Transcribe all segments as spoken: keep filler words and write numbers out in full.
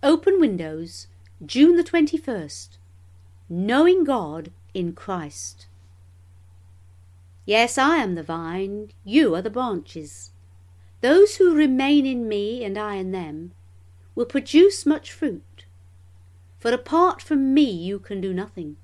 Open Windows, June the twenty-first. Knowing God in Christ. Yes, I am the vine, you are the branches. Those who remain in me and I in them will produce much fruit, for apart from me you can do nothing.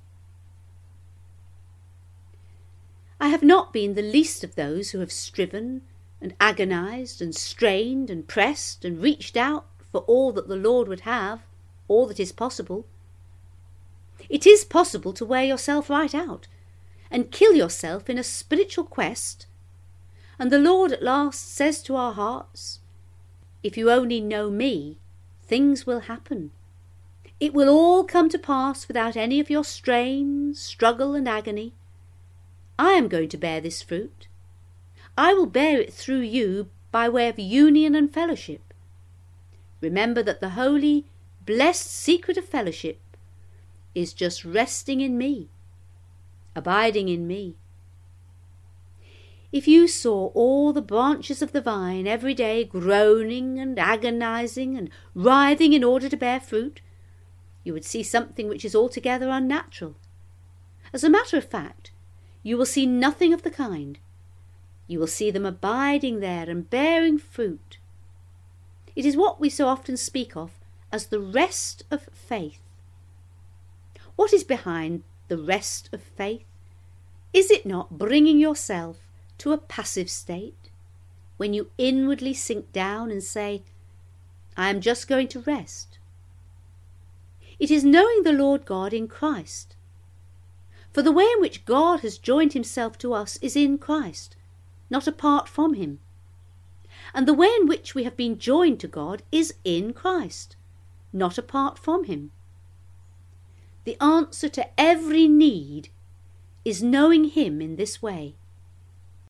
I have not been the least of those who have striven and agonized and strained and pressed and reached out for all that the Lord would have, all that is possible. It is possible to wear yourself right out and kill yourself in a spiritual quest, and the Lord at last says to our hearts, if you only know me, things will happen. It will all come to pass without any of your strain, struggle and agony. I am going to bear this fruit. I will bear it through you by way of union and fellowship. Remember that the holy, blessed secret of fellowship is just resting in me, abiding in me. If you saw all the branches of the vine every day groaning and agonizing and writhing in order to bear fruit, you would see something which is altogether unnatural. As a matter of fact, you will see nothing of the kind. You will see them abiding there and bearing fruit. It is what we so often speak of as the rest of faith. What is behind the rest of faith? Is it not bringing yourself to a passive state, when you inwardly sink down and say, I am just going to rest? It is knowing the Lord God in Christ. For the way in which God has joined himself to us is in Christ, not apart from him. And the way in which we have been joined to God is in Christ, not apart from him. The answer to every need is knowing him in this way.